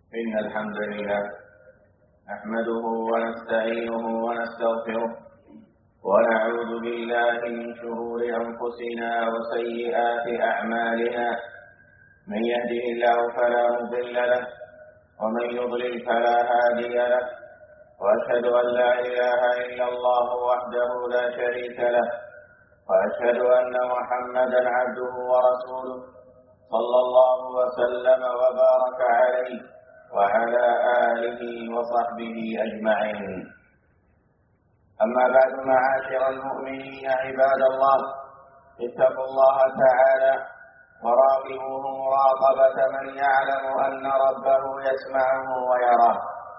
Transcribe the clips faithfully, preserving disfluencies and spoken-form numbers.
إن الحمد لله نحمده ونستعينه ونستغفره ونعوذ بالله من شرور أنفسنا وسيئات أعمالنا. من يهده الله فلا مضل له ومن يضلل فلا هادي له، وأشهد أن لا إله إلا الله وحده لا شريك له، وأشهد أن محمدا عبده ورسوله صلى الله وسلم وبارك عليه وعلى آله وصحبه أجمعين. أما بعد، معاشر المؤمنين عباد الله، اتقوا الله تعالى وراقبوه مراقبة من يعلم أن ربه يسمعه ويراه.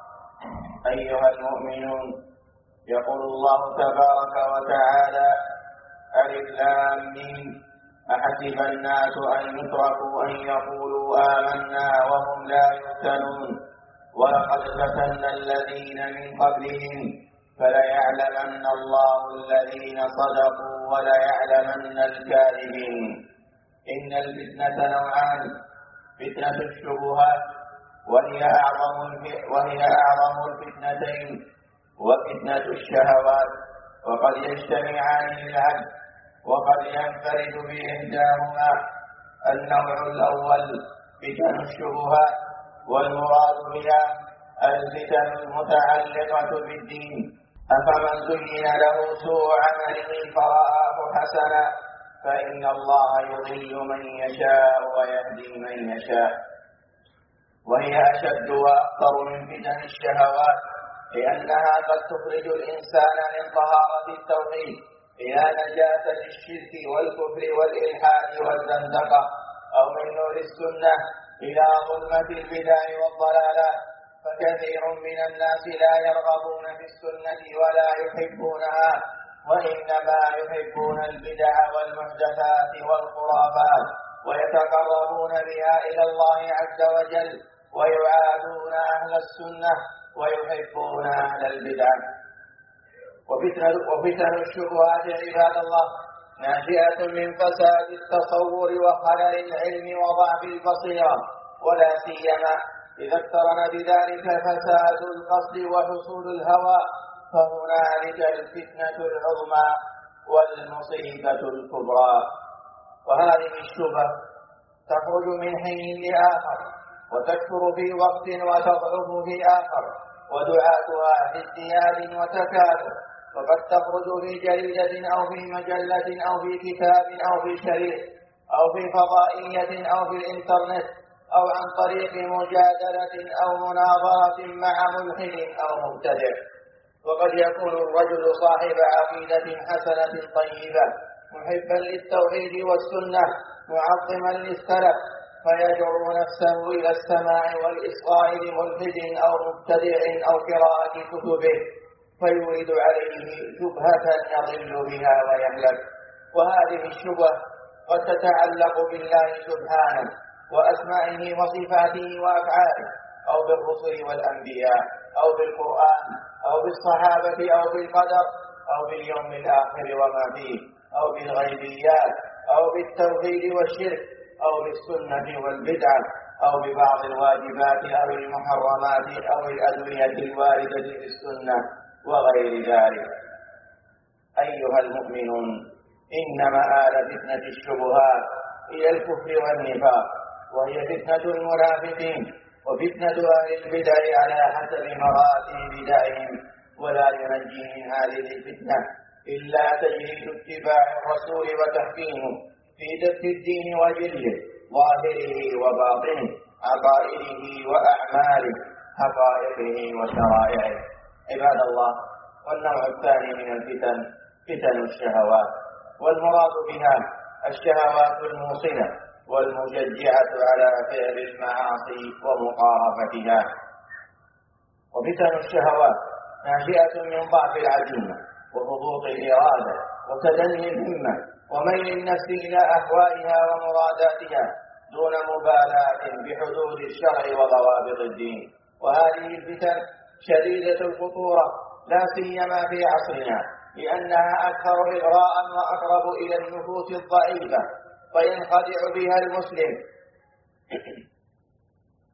أيها المؤمنون، يقول الله تبارك وتعالى: ألف لام ميم أحسب الناس أن يتركوا أن يقولوا آمنا وهم لا يفتنون ولقد فتنا الذين من قبلهم فليعلمن الله الذين صدقوا وليعلمن الكاذبين. إن الفتنة نوعان: فتنة الشبهات وهي أعظم وهي أعظم الفتنتين، وفتنة الشهوات، وقد يجتمعان للعبد وقد ينفرد بإحداهما. النوع الأول فتن الشبهات، والمراد بها الفتن المتعلقة بالدين. أفمن زين له سوء عمله فرآه حسنا فإن الله يضل من يشاء ويهدي من يشاء. وهي أشد وأخطر من فتن الشهوات، لأنها قد تخرج الإنسان من طهارة التوحيد إلى نجاسة الشرك والكفر والإلحاد والزندقة، أو من نور السنة إلى ظلمة البدع والضلالات. فكثير من الناس لا يرغبون في السنة ولا يحبونها، وإنما يحبون البدع والمحدثات والخرافات، ويتقربون بها إلى الله عز وجل، ويعادون أهل السنة ويحبون أهل البدع. وفتن الشبهات عباد الله ناشئة من فساد التصور وخلل العلم وضعف البصيرة، ولا سيما إذا اقترن بذلك فساد القصد وحصول الهوى، فهنالك الفتنة العظمى والمصيبة الكبرى. وهذه الشبهة تخرج من حين لآخر، وتكثر في وقت وتضعف في آخر، ودعاتها في ازدياد وتكاثر، وقد تخرج في جريدة أو في مجلة أو في كتاب أو في شريط أو في فضائية أو في الإنترنت، أو عن طريق مجادلة أو مناظرة مع ملحد أو مبتدع. وقد يكون الرجل صاحب عقيدة حسنة طيبة محبا للتوحيد والسنة معظما للسلف، فيجر نفسه إلى السماع والإصغاء لملحد أو مبتدع أو قراءة كتبه، فيورد عليه شبهة يضل بها ويهلك. وهذه الشبهة قد تتعلق بالله سبحانه وأسمائه وصفاته وأفعاله، أو بالرسل والأنبياء، أو بالقرآن، أو بالصحابة، أو بالقدر، أو باليوم الآخر وما فيه، أو بالغيبيات، أو بالتوحيد والشرك، أو بالسنة والبدعة، أو ببعض الواجبات أو المحرمات، أو الأدوية الواردة في السنة وغير ذلك. أيها المؤمنون، إن مآل فتنة الشبهات هي الكفر والنفاق، وهي فتنة المنافقين وفتنة أهل البدع على حسب مراتب بدعهم. ولا ينجي من هذه الفتنة إلا تجريد اتباع الرسول وتحكيمه في دف الدين وجله، ظاهره وباطنه، عقائده وأعماله، حقائقه وشرائعه. عباد الله، والنوع الثاني من الفتن فتن الشهوات، والمراد بها الشهوات الموصلة والمشجعة على فعل المعاصي ومقارفتها. وفتن الشهوات ناشئة من ضعف العزيمة وهبوط الإرادة وتدني الهمة وميل النفس إلى أهوائها ومراداتها دون مبالاة بحدود الشرع وضوابط الدين. وهذه الفتن شديدة الخطورة لا سيما في عصرنا، لأنها أكثر إغراء وأقرب إلى النفوس الضعيفة، فينخدع بها المسلم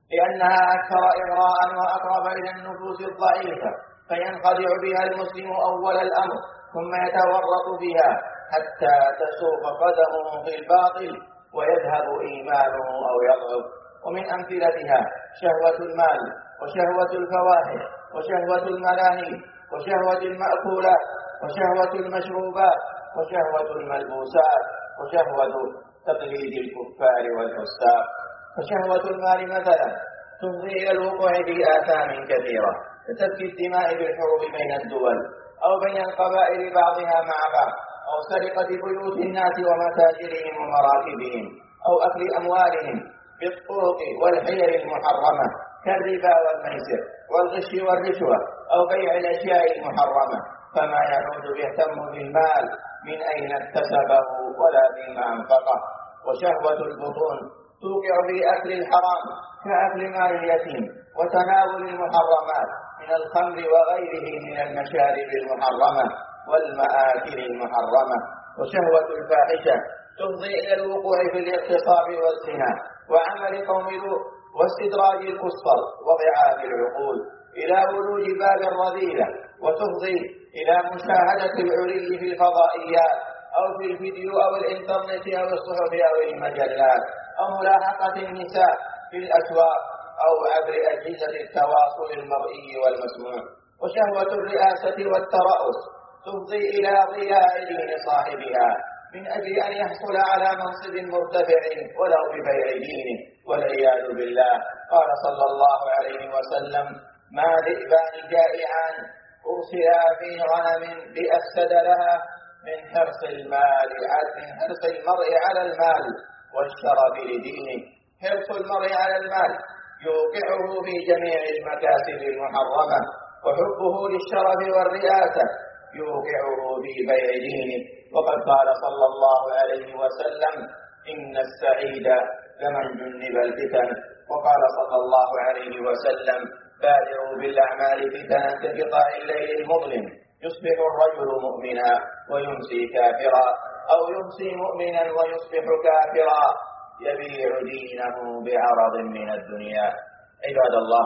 لأنها أكثر إغراء وأقرب إلى النفوس الضعيفة، فينخدع بها المسلم أول الأمر ثم يتورط بها حتى تسوق قدمه في الباطل ويذهب إيمانه أو يضعف. ومن أمثلتها شهوة المال وشهوة الفواحش وشهوة الملاهي وشهوة المأكولات وشهوة المشروبات وشهوة الملبوسات وشهوة تقليد الكفار والفساق. فشهوة المال مثلا تفضي إلى الوقوع في آثام كثيرة كسفك الدماء بالحروب بين الدول أو بين القبائل بعضها مع بعض، أو سرقة بيوت الناس ومتاجرهم ومراكبهم، أو أكل أموالهم بالطرق والحيل المحرمة كالربا والميسر والغش والرشوة، أو بيع الأشياء المحرمة. فما يعود يهتم بالمال من أين اكتسبه ولا بما أنفقه. وشهوة البطون توقع في أكل الحرام كأكل مال اليتيم وتناول المحرمات من الخمر وغيره من المشارب المحرمة والمآكل المحرمة. وشهوة الفاحشة تفضي إلى الوقوع في الاغتصاب والزنا وعمل قوم لوط واستدراج الكسر وضعاف العقول إلى ولوج باب الرذيلة، وتفضي إلى مشاهدة العري في الفضائيات أو في الفيديو أو الإنترنت أو الصحف أو المجلات، أو ملاحقة النساء في الأسواق أو عبر أجهزة التواصل المرئي والمسموع. وشهوة الرئاسة والترأس تفضي إلى ضياع دين صاحبها من أجل أن يحصل على منصب مرتفع ولو ببيع دينه والعياذ بالله. قال صلى الله عليه وسلم: ما ذئبان جائعان أرسلا في غنم بأفسد لها من حرص المال من حرص المرء على المال والشرف لدينه. حرص المرء على المال يوقعه في جميع المكاسب المحرمة، وحبه للشرف والرئاسة يوقعه في بيع دينه. وقد قال صلى الله عليه وسلم: إن السعيد لمن جنب الفتن. وقال صلى الله عليه وسلم: بادروا بالأعمال فتنا كقطاع الليل المظلم، يصبح الرجل مؤمنا ويمسي كافرا، أو يمسي مؤمنا ويصبح كافرا، يبيع دينه بعرض من الدنيا. عباد الله،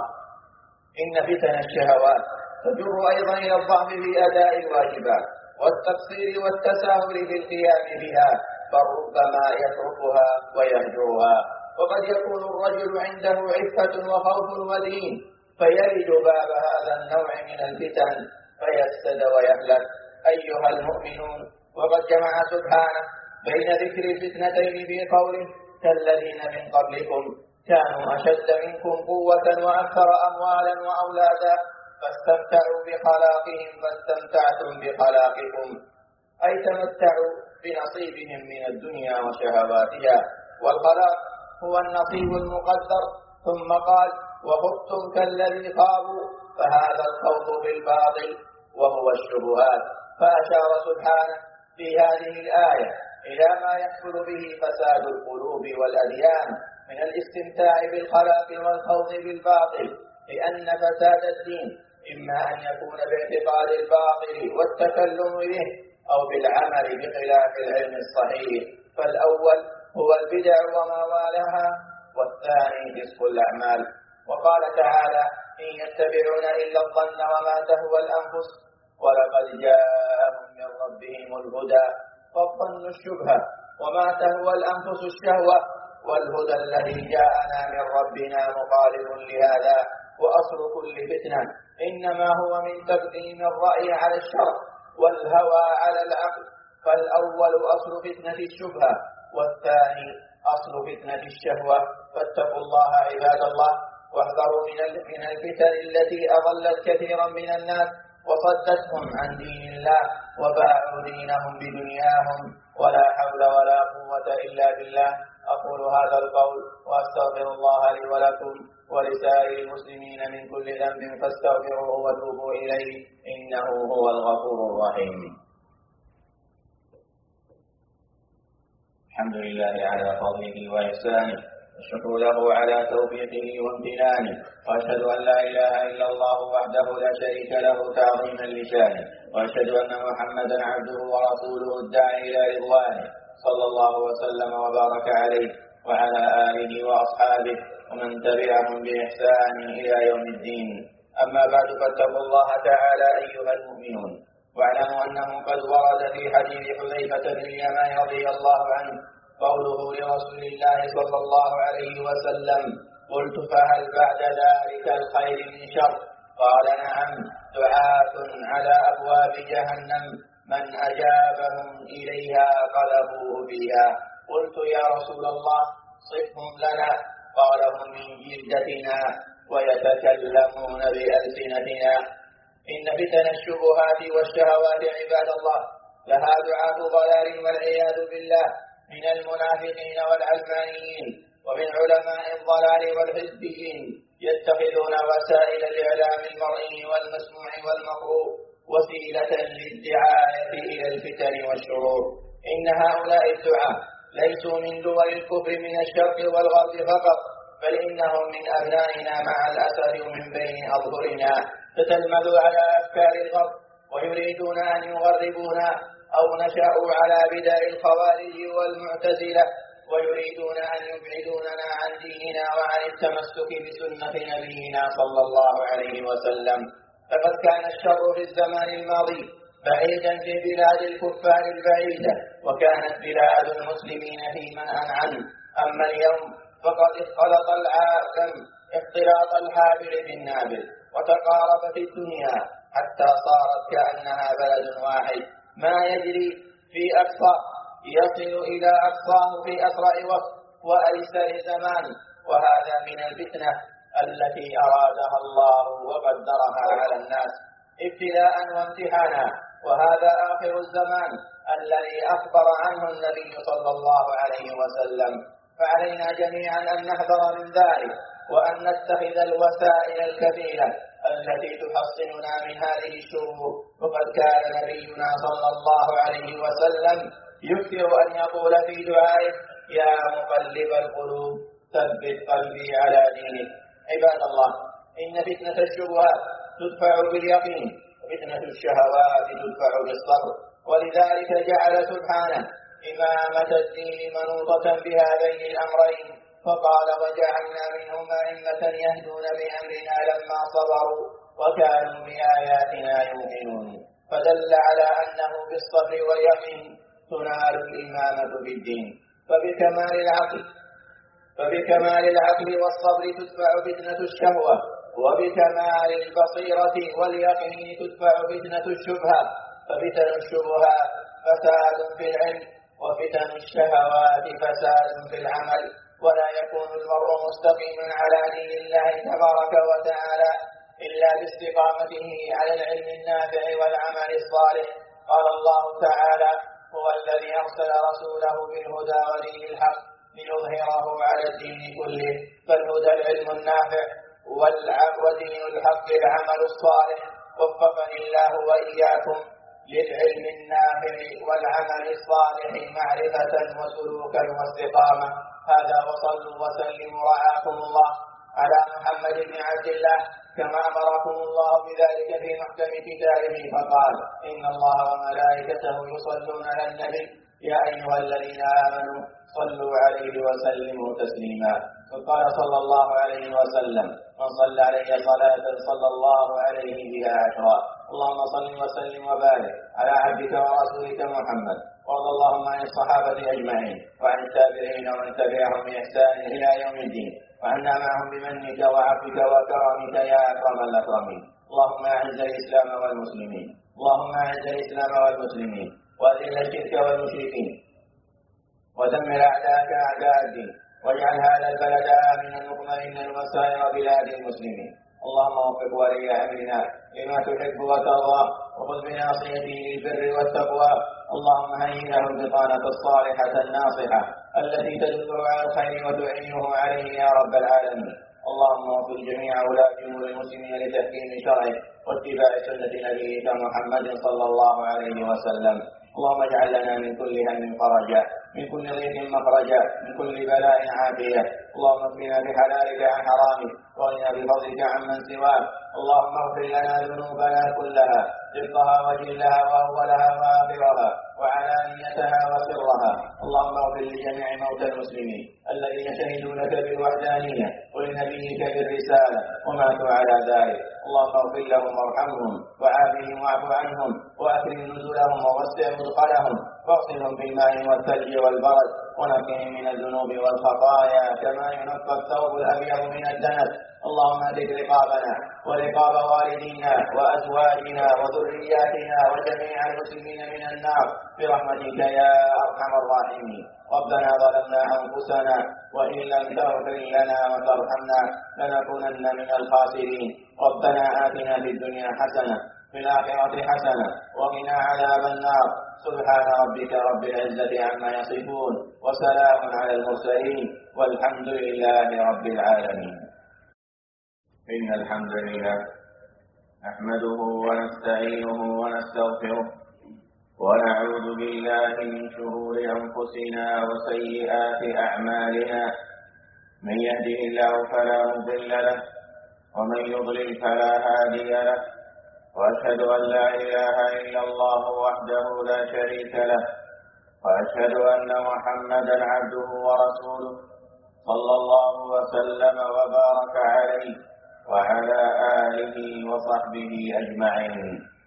إن فتن الشهوات تجر أيضا إلى الضعف في أداء الواجبات والتقصير والتساهل في القيام بها، فربما يتركها ويهجرها. وقد يكون الرجل عنده عفة وخوف ودين فيلج باب هذا النوع من الفتن فيفسد ويهلك. أيها المؤمنون، وقد جمع سبحانه بين ذكر الفتنتين في قوله: كالذين من قبلكم كانوا أشد منكم قوة وأكثر أموالا وأولادا فاستمتعوا بخلاقهم فاستمتعتم بخلاقكم، أي تمتعوا بنصيبهم من الدنيا وشهواتها. والخلاق هو النصيب المقدر. ثم قال: وخذتم كالذي خابوا، فهذا الخوض بالباطل وهو الشبهات. فأشار سبحانه في هذه الآية إلى ما يحصل به فساد القلوب والأديان من الاستمتاع بالخلاق والخوض بالباطل، لأن فساد الدين إما أن يكون باعتقاد الباطل والتكلم به أو بالعمل بخلاف العلم الصحيح. فالأول هو البدع وما والها، والثاني فسق الأعمال. وقال تعالى: إن يتبعون إلا الظن وما تهوى الأنفس ولقد جاءهم من ربهم الهدى. فالظن الشبهة وما تهوى الأنفس الشهوة، والهدى الذي جاءنا من ربنا مخالف لهذا. وأصل كل فتنة إنما هو من تقديم الرأي على الشرع والهوى على العقل. فالأول أصل فتنة الشبهة، والثاني أصل فتنة الشهوة. فاتقوا الله عباد الله، واحذروا من الفتن التي أضلت كثيرا من الناس وصدتهم عن دين الله وباعوا دينهم بدنياهم، ولا حول ولا قوة إلا بالله. أقول هذا القول وأستغفر الله لي ولكم ولسائر المسلمين من كل ذنب فاستغفروه وتوبوا إليه إنه هو الغفور الرحيم. الحمد لله على فضله وإحسانه، الشكر له على توفيقه وامتنانه، وأشهد أن لا إله إلا الله وحده لا شريك له تعظيما لشانه، وأشهد أن محمدا عبده ورسوله الداعي إلى رضوانه، صلى الله وسلم وبارك عليه وعلى آله وأصحابه ومن تبعهم بإحسان إلى يوم الدين. أما بعد، فاتقوا الله تعالى أيها المؤمنون، واعلموا أنه قد ورد في حديث حذيفة بن اليمان رضي الله عنه قوله لرسول الله صلى الله عليه وسلم: قلت: فهل بعد ذلك الخير من شر؟ قال: نعم، دعاة على أبواب جهنم من أجابهم إليها قذفوه فيها. قلت: يا رسول الله صفهم لنا. قال: هم من جلدتنا ويتكلمون بألسنتنا. إن فتن الشبهات والشهوات عباد الله لها دعاة ضلال والعياذ بالله من المنافقين والعلمانيين ومن علماء الضلال والحزبيين، يتخذون وسائل الإعلام المرئي والمسموع والمقروء وسيلة للدعاية إلى الفتن والشرور. إن هؤلاء الدعاة ليسوا من دول الكفر من الشرق والغرب فقط، بل إنهم من أبنائنا مع الأسف ومن بين أظهرنا، تتلمذ على أفكار الغرب ويريدون أن يغربونا، أو نشأوا على بدع الخوارج والمعتزلة ويريدون أن يبعدوننا عن ديننا وعن التمسك بسنة نبينا صلى الله عليه وسلم. فقد كان الشر في الزمان الماضي بعيدا في بلاد الكفار البعيدة، وكانت بلاد المسلمين في منأى عنه. أما اليوم فقد اختلط العالم اختلاط الحابل بالنابل، وتقاربت الدنيا حتى صارت كأنها بلد واحد، ما يجري في أقصى يصل إلى أقصاه في أسرع وقت وأيسر زمان. وهذا من الفتنة التي أرادها الله وقدرها على الناس ابتلاء وامتحانا، وهذا آخر الزمان الذي أخبر عنه النبي صلى الله عليه وسلم. فعلينا جميعا أن نحذر من ذلك، وأن نتخذ الوسائل الكفيلة التي تحصننا من هذه الشرور. وقد كان نبينا صلى الله عليه وسلم يكثر أن يقول في دعائه: يا مقلب القلوب ثبت قلبي على دينك. عباد الله، إن فتنة الشبهات تدفع باليقين، وفتنة الشهوات تدفع بالصبر، ولذلك جعل سبحانه إمامة الدين منوطة بهذين الأمرين، فقال: وجعلنا منهم أئمة يهدون بأمرنا لما صبروا وكانوا بآياتنا يوقنون. فدل على أنه بالصبر واليقين تنال الإمامة في الدين. فبكمال العقل فبكمال العقل والصبر تدفع فتنة الشهوة، وبكمال البصيرة واليقين تدفع فتنة الشبهة. ففتن الشبهات فساد في العلم، وفتن الشهوات فساد في العمل، ولا يكون المرء مستقيما على دين الله تبارك وتعالى إلا باستقامته على العلم النافع والعمل الصالح. قال الله تعالى: هو الذي أرسل رسوله بالهدى ودين الحق ليظهره على الدين كله. فالهدى العلم النافع، ودين الحق العمل الصالح. وفقني الله وإياكم للعلم النافع والعمل الصالح معرفة وسلوكا واستقامة. هذا، وصلوا وسلموا رعاكم الله على محمد بن عبد الله كما أمركم الله بذلك في محكم كتابه، فقال: إن الله وملائكته يصلون على النبي يا أيها الذين آمنوا صلوا عليه وسلموا تسليما. وقال صلى الله عليه وسلم: من صلى علي صلاة صلى الله عليه بها عشرا. اللهم صل وسلم وبارك على عبدك ورسولك محمد. وارض اللهم عن الصحابة أجمعين وعن التابعين ومن تبعهم بإحسان إلى يوم الدين، وعنا معهم بمنك وعفوك وكرمك يا أكرم الأكرمين. اللهم أعز الإسلام والمسلمين اللهم أعز الإسلام والمسلمين وأذل الشرك والمشركين، ودمر أعداءك أعداء الدين، واجعل هذا البلد آمنا مطمئنا وسائر بلاد المسلمين. اللهم وفق ولي أمرنا لما تحب وترضى، وخذ بناصيته للبر والتقوى. اللهم هيئ له البطانة الصالحة الناصحة التي تدله على الخير وتعينه عليه يا رب العالمين. اللهم وفق جميع ولاة أمور المسلمين لتحكيم شرعه واتباع سنة نبيك محمد صلى الله عليه وسلم. اللهم اجعل لنا من كل هم فرجا، من كل ضيق مخرجا، من كل بلاء عافية. اللهم اكفنا بحلالك عن حرامك، واغننا بفضلك عمن سواك. اللهم اغفر لنا ذنوبنا كلها، دقها وجلها واولها واخرها وعلانيتها وسرها، اللهم اغفر لجميع موتى المسلمين الذين شهدوا لك بالوحدانية ولنبيك بالرسالة وماتوا على ذلك. اللهم اغفر لهم وارحمهم وعافهم واعف عنهم واكرم نزلهم ووسع مدخلهم واغسلهم بالماء والثلج والبرد ونقهم من الذنوب والخطايا كما ينقى الثوب الابيض من الدنس. اللهم اهد رقابنا ورقاب والدينا وازواجنا وذرياتنا وجميع المسلمين من النار برحمتك يا ارحم الراحمين. ربنا ظلمنا انفسنا وان لم تغفر لنا وترحمنا لنكونن من الخاسرين. ربنا آتنا في الدنيا حسنة في الآخرة حسنة وقنا عذاب النار. سبحان ربك رب العزة عما يصفون وسلام على المرسلين والحمد لله رب العالمين. إن الحمد لله نحمده ونستعينه ونستغفره ونعوذ بالله من شرور أنفسنا وسيئات أعمالنا. من يهده الله فلا مضل له ومن يضلل فلا هادي له. وأشهد أن لا إله إلا الله وحده لا شريك له وأشهد أن محمدا عبده ورسوله صلى الله وسلم وبارك عليه وعلى آله وصحبه أجمعين.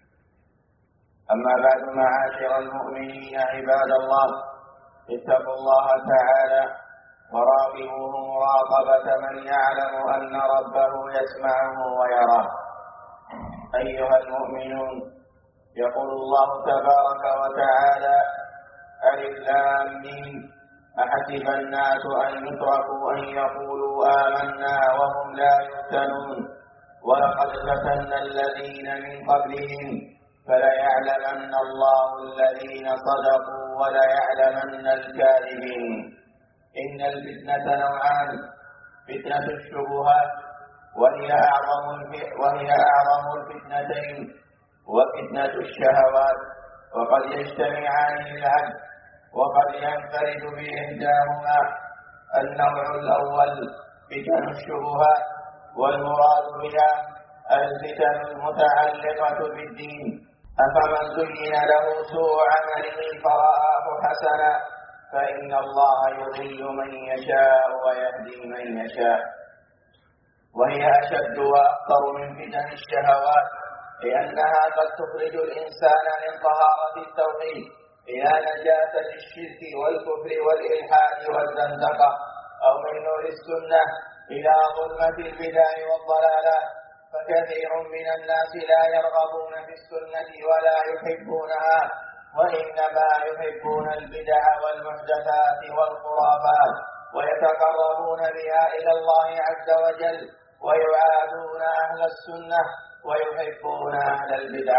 أما بعد معاشر المؤمنين عباد الله، اتقوا الله تعالى وراقبوه مراقبة من يعلم أن ربه يسمعه ويراه. أيها المؤمنون، يقول الله تبارك وتعالى: ألف لام ميم أحسب الناس أن يتركوا أن يقولوا آمنا وهم لا يفتنون ولقد فتنا الذين من قبلهم فليعلمن الله الذين صدقوا وليعلمن الكاذبين. إن الفتنة نوعان: فتنة الشبهات وهي أعظم وهي أعظم الفتنتين، وفتنة الشهوات، وقد يجتمعان للعبد وقد ينفرد بإحداهما. النوع الأول فتن الشبهات، والمراد بها الفتن المتعلقة بالدين. أفمن زين له سوء عمله فرآه حسنا فإن الله يضل من يشاء ويهدي من يشاء. وهي أشد وأخطر من فتن الشهوات، لأنها قد تخرج الإنسان من طهارة التوحيد إلى نجاسة الشرك والكفر والإلحاد والزندقة، أو من نور السنة إلى ظلمة البدع والضلالات. فكثير من الناس لا يرغبون في السنة ولا يحبونها، وإنما يحبون البدع والمحدثات والخرافات، ويتقربون بها إلى الله عز وجل، ويعادون أهل السنة ويحبون أهل البدع.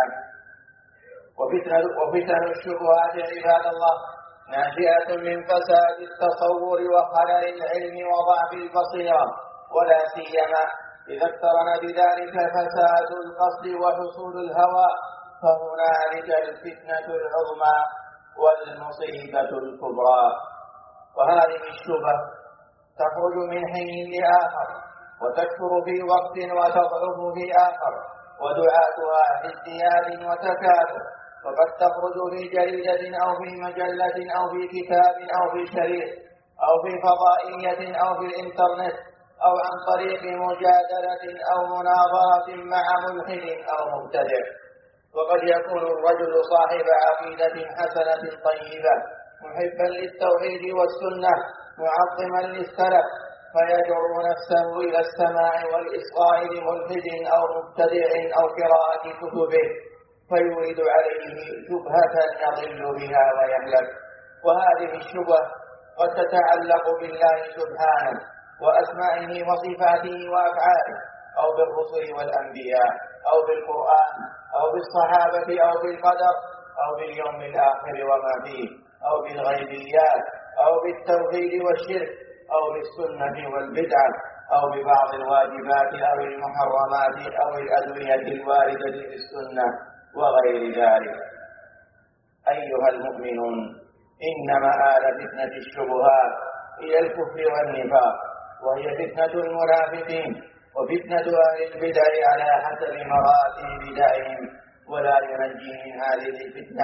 وفتن الشبهات عباد الله ناشئة من فساد التصور وخلل العلم وضعف البصيرة، ولا سيما إذا اقترن بذلك فساد القصد وحصول الهوى، فهنالك الفتنة العظمى والمصيبة الكبرى. وهذه الشبه تخرج من حين لآخر وتكثر في وقت وتضعف في آخر، ودعاتها في ازدياد وتكاثر، وقد تخرج في جريدة أو في مجلة أو في كتاب أو في شريط أو في فضائية أو في الإنترنت أو عن طريق مجادلة أو مناظرة مع ملحد أو مبتدع. وقد يكون الرجل صاحب عقيدة حسنة طيبة محبا للتوحيد والسنة معظما للسلف، فيجر نفسه إلى السماع والإصغاء لملحد أو مبتدع أو قراءة كتبه، فيورد عليه شبهة يضل بها ويهلك. وهذه الشبهة قد تتعلق بالله سبحانه وأسمائه وصفاته وأفعاله، أو بالرسل والأنبياء، أو بالقرآن، أو بالصحابة، أو بالقدر، أو باليوم الآخر وما فيه، أو بالغيبيات، أو بالتوحيد والشرك، أو بالسنة والبدعة، أو ببعض الواجبات أو المحرمات أو الأدوية الواردة في السنة وغير ذلك. أيها المؤمنون، إن مآل فتنة الشبهات هي الكفر والنفاق، وهي فتنة المنافقين وفتنة أهل البدع على حسب مراتب بدعهم. ولا ينجي من هذه الفتنة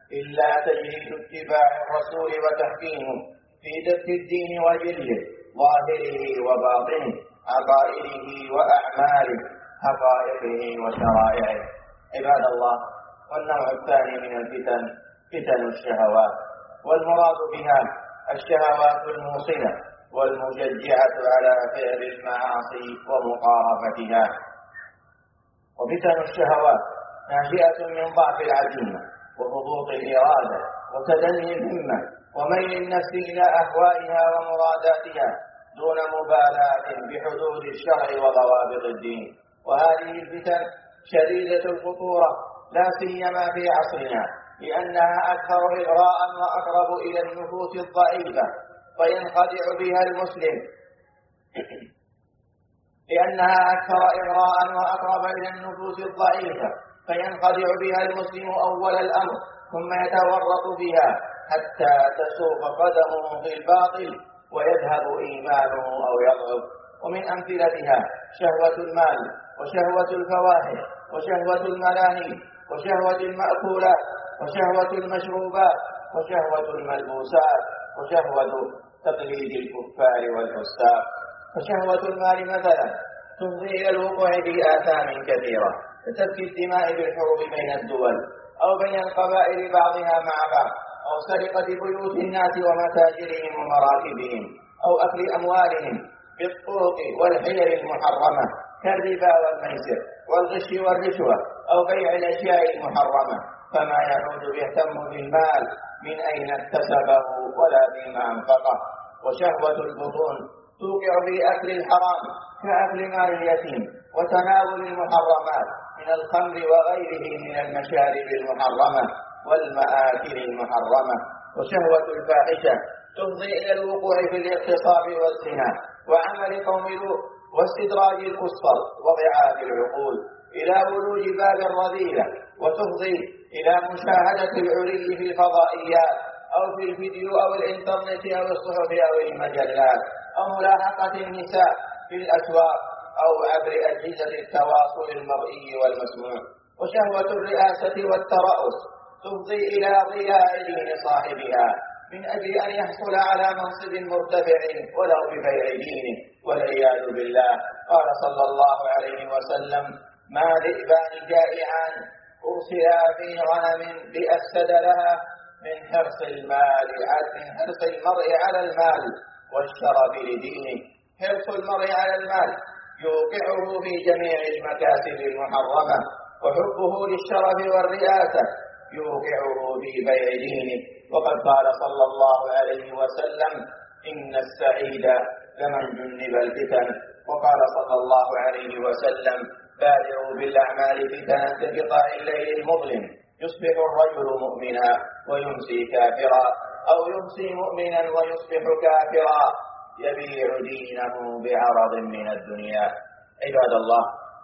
إلا تجريد اتباع الرسول وتحكيمه في دفع الدين وجله، ظاهره وباطنه، عقائده وأعماله، حقائقه وشرائعه. عباد الله، والنوع الثاني من الفتن فتن الشهوات، والمراد بها الشهوات الموصلة والمشجعة على فعل المعاصي ومقارفتها. وفتن الشهوات ناشئة من ضعف العزيمة وهبوط الإرادة وتدني الهمة وميل النفس إلى أهوائها ومراداتها دون مبالاة بحدود الشرع وضوابط الدين. وهذه الفتن شديدة الخطورة لا سيما في عصرنا، لأنها أكثر إغراء وأقرب إلى النفوس الضعيفة فينخدع بها المسلم لأنها أكثر إغراء وأقرب إلى النفوس الضعيفة فينخدع بها المسلم أول الأمر، ثم يتورط بها حتى تسوق قدمه في الباطل ويذهب إيمانه أو يضعف. ومن أمثلتها شهوة المال، وشهوة الفواحش، وشهوة الملاهي، وشهوة المأكولات، وشهوة المشروبات، وشهوة الملبوسات، وشهوة تقليد الكفار والفساق. فشهوة المال مثلا تفضي إلى الوقوع في آثام كثيرة كسفك الدماء بالحروب بين الدول أو بين القبائل بعضها مع بعض، أو سرقة بيوت الناس ومتاجرهم ومراكبهم، أو أكل أموالهم بالطرق والحيل المحرمة كالربا والميسر والغش والرشوة، أو بيع الأشياء المحرمة. فما يعود يهتم بالمال من أين اكتسبه ولا فيما أنفقه. وشهوة البطون توقع في أكل الحرام كأكل مال اليتيم وتناول المحرمات من الخمر وغيره من المشارب المحرمة والمآكل المحرمة. وشهوة الفاحشة تفضي إلى الوقوع في الاغتصاب والزنا وعمل قوم لوط واستدراج الأسفل وضعاف العقول إلى ولوج باب الرذيلة، وتفضي إلى مشاهدة العري في الفضائيات أو في الفيديو أو الإنترنت أو الصحف أو المجلات، أو ملاحقة النساء في الأسواق أو عبر أجهزة التواصل المرئي والمسموع. وشهوة الرئاسة والترأس تفضي إلى ضياع دين صاحبها من أجل أن يحصل على منصب مرتفع ولو ببيع دينه والعياذ بالله. قال صلى الله عليه وسلم: ما ذئبان جائعان أرسلا في غنم بأفسد لها من حرص المال من حرص المرء على المال والشرف لدينه. حرص المرء على المال يوقعه في جميع المكاسب المحرمة، وحبه للشرف والرئاسة يوقعه في بيع دينه. وقد قال صلى الله عليه وسلم: إن السعيد لمن جنب الفتن. وقال صلى الله عليه وسلم: بادروا بالأعمال فتنة كقطاع الليل المظلم، يصبح الرجل مؤمنا ويمسي كافرا، أو يمسي مؤمنا ويصبح كافرا، يبيع دينه بعرض من الدنيا. عباد الله،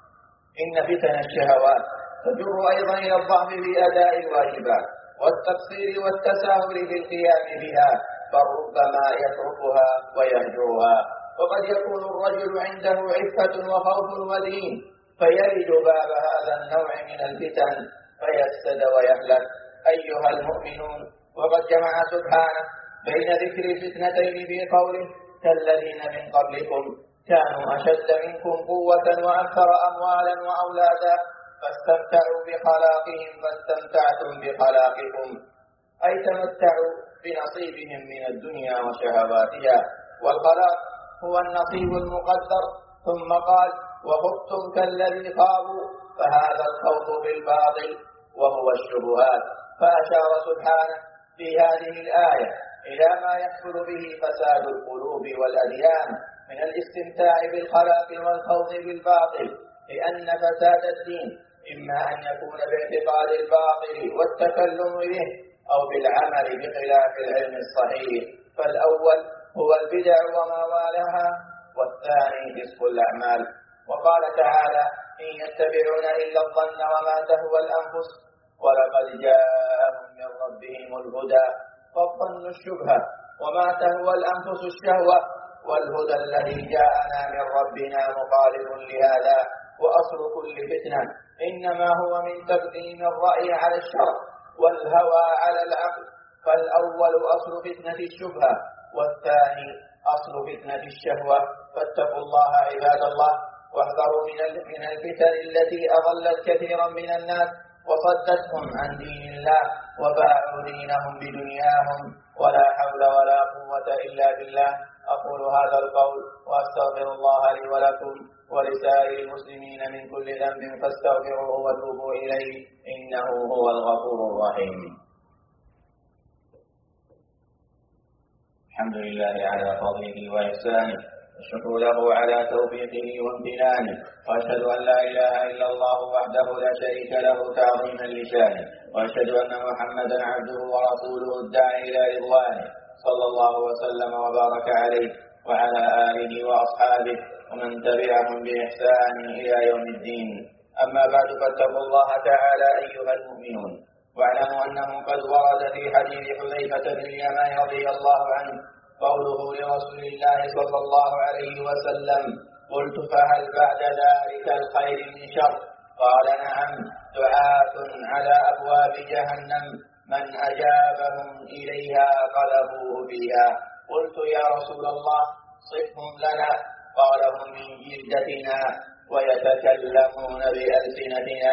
إن فتن الشهوات تجر أيضا إلى الضعف في أداء الواجبات والتقصير والتساهل في القيام بها، فربما يتركها ويهجرها. وقد يكون الرجل عنده عفة وخوف ودين فيلج باب هذا النوع من الفتن فيفسد ويهلك. أيها المؤمنون، وقد جمع سبحانه بين ذكر الفتنتين في قوله: كالذين من قبلكم كانوا أشد منكم قوة وأكثر أموالا وأولادا فاستمتعوا بخلاقهم فاستمتعتم بخلاقكم، أي تمتعوا بنصيبهم من الدنيا وشهواتها. والخلاق هو النصيب المقدر. ثم قال: وخذتم كالذي خابوا، فهذا الخوض بالباطل وهو الشبهات. فأشار سبحانه في هذه الآية إلى ما يحصل به فساد القلوب والأديان من الاستمتاع بالخلاق والخوض بالباطل، لأن فساد الدين إما أن يكون باعتقاد الباطل والتكلم به، أو بالعمل بخلاف العلم الصحيح. فالأول هو البدع وما والها، والثاني فسق الأعمال. وقال تعالى: إن يتبعون إلا الظن وما تهوى الأنفس ولقد جاءهم من ربهم الهدى. فالظن الشبهة، وما تهوى الأنفس الشهوة، والهدى الذي جاءنا من ربنا مخالف لهذا. وأصل كل فتنة إنما هو من تقديم الرأي على الشرع والهوى على العقل، فالأول أصل فتنة الشبهة والثاني أصل فتنة الشهوة. فاتقوا الله عباد الله واحذروا من الفتن التي أضلت كثيرا من الناس وصدتهم عن دين الله وباعوا دينهم بدنياهم، ولا حول ولا قوة إلا بالله. أقول هذا القول وأستغفر الله لي ولكم ولسائر المسلمين من كل ذنب فاستغفروه وتوبوا إليه إنه هو الغفور الرحيم. الحمد لله على فضله وإحسانه، الشكر له على توفيقه وامتنانه، وأشهد أن لا إله إلا الله وحده لا شريك له تعظيما لشانه، وأشهد أن محمدا عبده ورسوله الداعي إلى رضوانه، صلى الله وسلم وبارك عليه وعلى آله وأصحابه ومن تبعهم بإحسان إلى يوم الدين. أما بعد، فاتقوا الله تعالى أيها المؤمنون، واعلموا أنه قد ورد في حديث حذيفة بن اليمان رضي الله عنه قوله لرسول الله صلى الله عليه وسلم: قلت فهل بعد ذلك الخير من شر؟ قال: نعم، دعاة على أبواب جهنم من أجابهم إليها قذفوه فيها. قلت: يا رسول الله صفهم لنا. قال: هم من جلدتنا ويتكلمون بألسنتنا.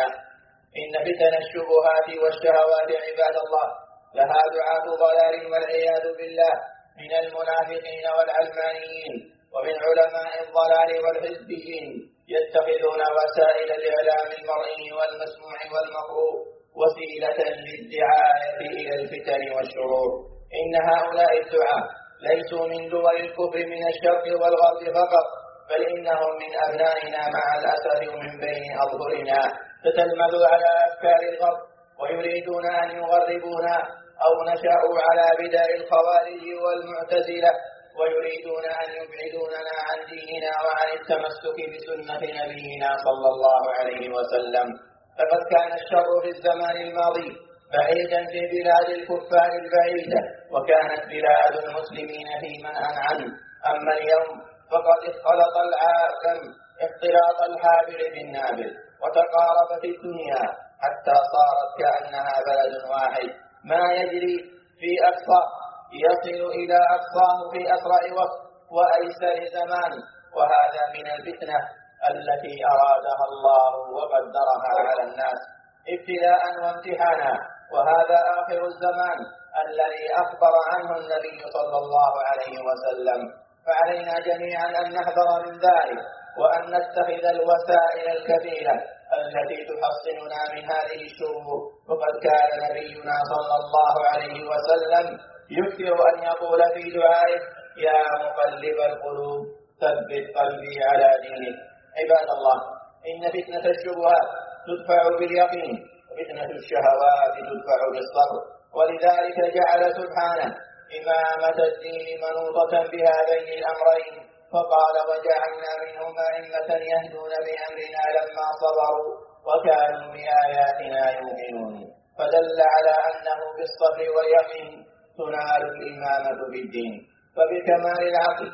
إن فتن الشبهات والشهوات عباد الله لها دعاة ضلال والعياذ بالله من المنافقين والعلمانيين ومن علماء الضلال والحزبيين، يتخذون وسائل الإعلام المرئي والمسموع والمقروء وسيلة للدعاية إلى الفتن والشرور. إن هؤلاء الدعاة ليسوا من دول الكفر من الشرق والغرب فقط، بل إنهم من أبنائنا مع الأسف ومن بين أظهرنا، تتلمذ على أفكار الغرب ويريدون أن يغربونا، أو نشأوا على بدع الخوارج والمعتزلة ويريدون أن يبعدوننا عن ديننا وعن التمسك بسنة نبينا صلى الله عليه وسلم. فقد كان الشر في الزمان الماضي بعيدا في بلاد الكفار البعيدة، وكانت بلاد المسلمين في منأى عنه. أما اليوم فقد اختلط العالم اختلاط الحابل بالنابل، وتقاربت الدنيا حتى صارت كأنها بلد واحد، ما يجري في أقصى يصل إلى أقصاه في أسرع وقت وأيسر زمان. وهذا من الفتنة التي أرادها الله وقدرها على الناس ابتلاء وامتحانا، وهذا آخر الزمان الذي أخبر عنه النبي صلى الله عليه وسلم. فعلينا جميعا أن نحذر من ذلك، وأن نتخذ الوسائل الكثيرة التي تحصننا من هذه الشرور. وقد كان نبينا صلى الله عليه وسلم يكثر أن يقول في دعائه: يا مقلب القلوب ثبت قلبي على دينك. عباد الله، إن فتنة الشبهات تدفع باليقين، وفتنة الشهوات تدفع بالصبر، ولذلك جعل سبحانه إمامة الدين منوطة بهذين الأمرين، فقال: وجعلنا منهم أئمة يهدون بأمرنا لما صبروا وكانوا بآياتنا يوقنون. فدل على أنه بالصبر واليقين تنال الإمامة بالدين. فبكمال العقل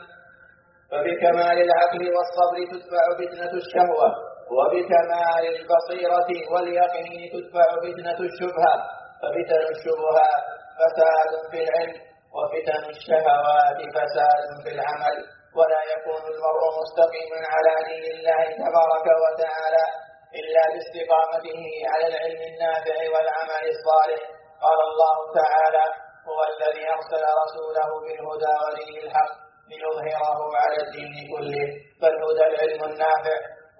فبكمال العقل والصبر تدفع فتنة الشهوة، وبكمال البصيرة واليقين تدفع فتنة الشبهة. ففتن الشبهات فساد في العلم، وفتن الشهوات فساد في العمل، ولا يكون المرء مستقيما على دين الله تبارك وتعالى إلا باستقامته على العلم النافع والعمل الصالح. قال الله تعالى: هو الذي أرسل رسوله بالهدى ودين الحق ليظهره على الدين كله. فالهدى العلم النافع،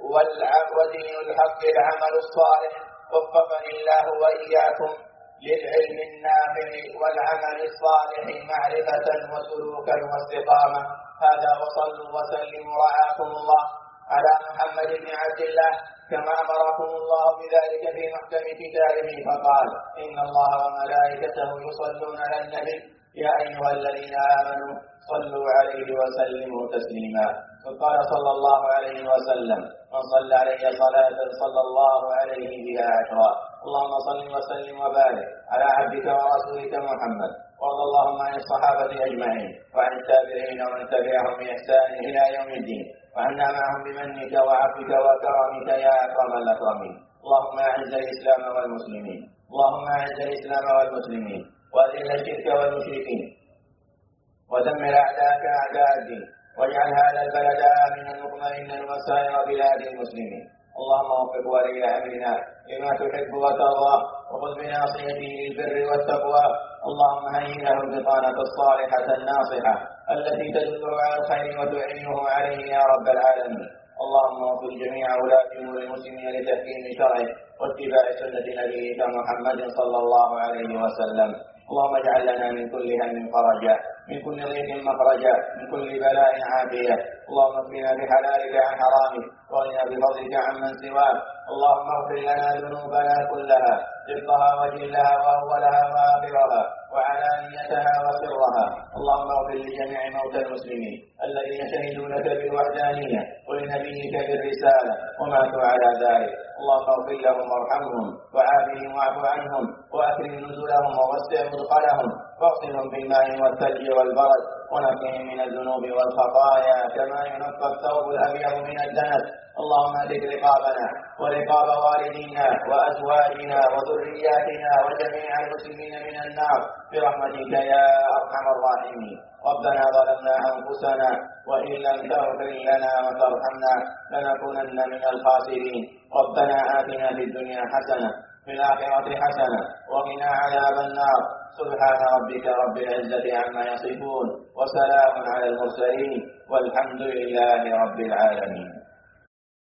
ودين الحق العمل الصالح. وفقني الله وإياكم للعلم النافع والعمل الصالح معرفة وسلوكا واستقامة. هذا، وصلوا وسلموا رعاكم الله على محمد بن عبد الله كما أمركم الله بذلك في محكم كتابه، فقال: إن الله وملائكته يصلون على النبي يا أيها الذين آمنوا صلوا عليه وسلموا تسليما. وقال صلى الله عليه وسلم: من صلى علي صلاة صلى الله عليه بها عشرا. اللهم صل وسلم وبارك على عبدك ورسولك محمد. وارض اللهم عن الصحابة أجمعين وعن التابعين ومن تبعهم بإحسان إلى يوم الدين، وعنا معهم بمنك وعفوك وكرمك يا أكرم الأكرمين. اللهم أعز الإسلام والمسلمين، اللهم أعز الإسلام والمسلمين وأذل الشرك والمشركين ودمر أعداءك أعداء الدين واجعل هذا البلد آمنا مطمئنا وسائر بلاد المسلمين. اللهم وفق ولي أمرنا لما تحب وترضى وخذ بناصيته للبر والتقوى. اللهم هيئ له البطانة الصالحة الناصحة التي تدله على الخير وتعينه عليه يا رب العالمين. اللهم وفق جميع ولاة أمور المسلمين لتحكيم شرعه واتباع سنة نبيك محمد صلى الله عليه وسلم. اللهم اجعل لنا من كل هم فرجا، من كل ضيق مخرجا، من كل بلاء عافية. اللهم اكفنا بحلالك عن حرامك واغننا بفضلك عمن سواك. اللهم اغفر لنا ذنوبنا كلها دقها وجلها واولها واخرها وعلانيتها وسرها. اللهم اغفر لجميع موتى المسلمين الذين شهدوا لك بالوحدانية ولنبيك بالرسالة وماتوا على ذلك. اللهم اغفر لهم وارحمهم وعافهم واعف عنهم واكرم نزلهم ووسع مدخلهم واغسلهم بالماء والثلج والبرد ونقهم من الذنوب والخطايا كما ينقى الثوب الابيض من الدنس. اللهم اهلك رقابنا ورقاب والدينا وازواجنا وذرياتنا وجميع المسلمين من النار برحمتك يا ارحم الراحمين. ربنا ظلمنا انفسنا وان لم تغفر لنا وترحمنا لنكونن من الخاسرين. ربنا آتنا في الدنيا حسنة في الآخرة حسنة وقنا عذاب النار. سبحان ربك رب العزة عما يصفون وسلام على المرسلين والحمد لله رب العالمين.